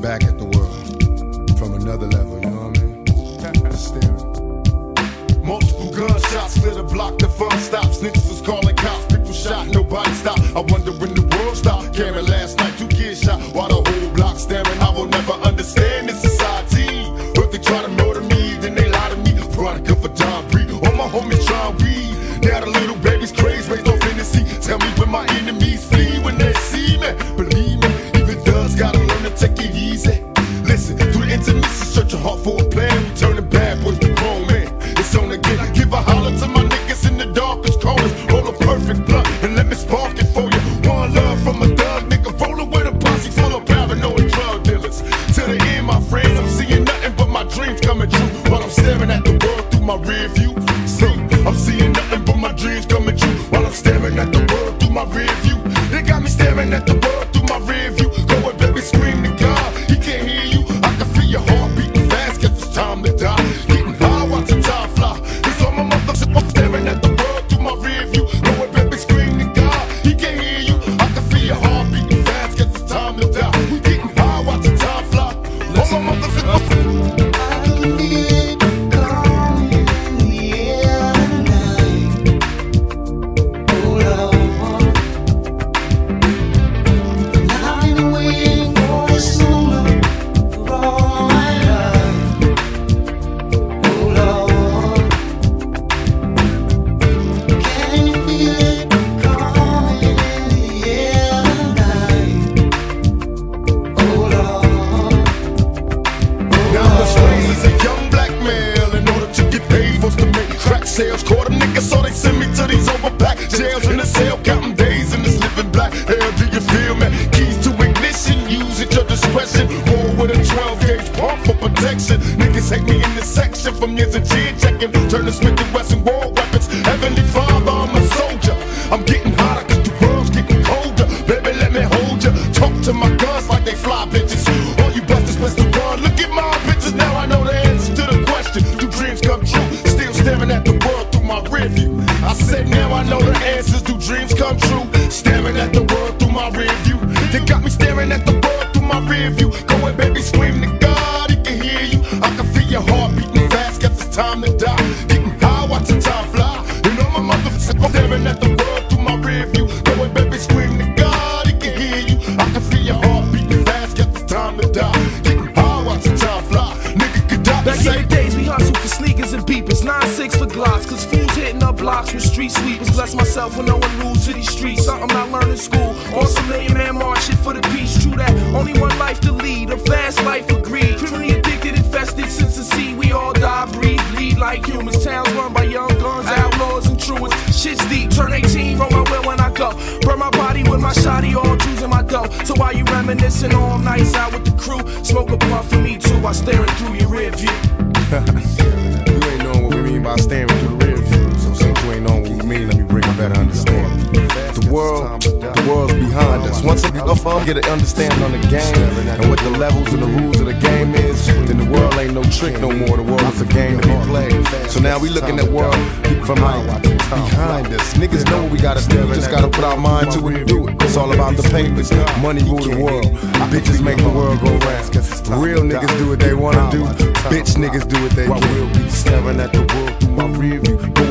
back at the world from another level, you know what I mean? Staring. Multiple gunshots lit a block, the fun stops. Niggas was calling cops, people shot, nobody stopped. I wonder when the world stopped. Cameron last night, 2 kids shot while the whole block staring. I will never understand this society. If they try to murder me, then they lie to me. Veronica for John Bree, all my homies try weed. Now the little baby's crazy, raised off Hennessy. Tell me when my enemies flee when they see me. Believe me, even thugs gotta learn to take it easy. Listen, through the intermission, search your heart for a plan. We turning bad boys to grown men. It's on again. Give a holler to my niggas in the darkest corners. Roll a perfect blunt and let me spark it for you. One love from a thug nigga, rolling with a posse full of paranoid drug dealers. To the end, my friends, I'm seeing nothing but my dreams coming true while I'm staring at the world through my rear view. See, I'm seeing nothing but my dreams coming true while I'm staring at the world through my rear view. They got me staring at the world through my rear view. Go and baby, scream to God, he can't hear you. I can feel your heart beating fast, guess it's time to die. Getting high, watching time fly. It's all my motherfuckers, I'm staring at the world through my rear view. Go and baby, scream to God, he can't hear you. I can feel your heart beating fast, guess it's time to die. We getting high, watching time fly. All my motherfuckers. Sales, caught a nigga, so they send me to these overpacked jails in the cell, counting days in this living black hell. Do you feel me? Keys to ignition, use at your discretion. Roll with a 12-gauge pump for protection. Niggas hate me in this section from years of chin checking. Turn to Smith & Wesson war weapons. Heavenly Father, I'm a soldier. I'm getting hotter 'cause the world's getting colder. Baby, let me hold ya. Talk to my guns like they fly bitches. All you busters best to run. Look at my bitches, now I know the answer to the question. Do dreams come true? Still staring at the world through my rear view. I said now I know the answers. Do dreams come true? Staring at the world through my rear view. They got me staring at the world through my rear view. Go ahead, baby, scream to God, he can hear you. I can feel your heart beating fast, guess it's time to die. Getting high, watching time fly. And all my motherfuckers, I'm staring at the world through my rear view. Go ahead, baby, scream to God, he can hear you. I can feel your heart beating fast, guess it's time to die. Getting high, watching time fly. Nigga could die. Back in the days, we hustled for sneakers and beepers, 9-6 for Glocks, 'cause fools hitting up blocks with street sweepers. Bless myself when no one rules to these streets. Something I learned in school. On some million-man march shit for the peace. True that, only one life to lead, a fast life of greed. Criminally addicted, infested since the seed. We all die, breathe, bleed like humans. Towns run by young guns, outlaws and truants. Shit's deep, turn 18, roll my wheel when I go. Burn my body with my shotty, all choosing my dough. So while you reminiscing all nights out with the crew, smoke a blunt for me too, while staring through your rear view. You ain't knowing what we mean by staring through the rear view. So since you ain't knowing what we mean, let me bring a better understanding. The world's behind us. Once I get an understanding on the game and what the levels and the rules of the game is, then the world ain't no trick no more. The world is a game to be played. So now we looking at world from like behind us. Niggas know what we gotta do. We just gotta put our mind to it and do it. It's all about the papers. Money rule the world. Bitches make the world go round. Real niggas do what they wanna do. Bitch niggas do what they can. Staring at the world through my rear view.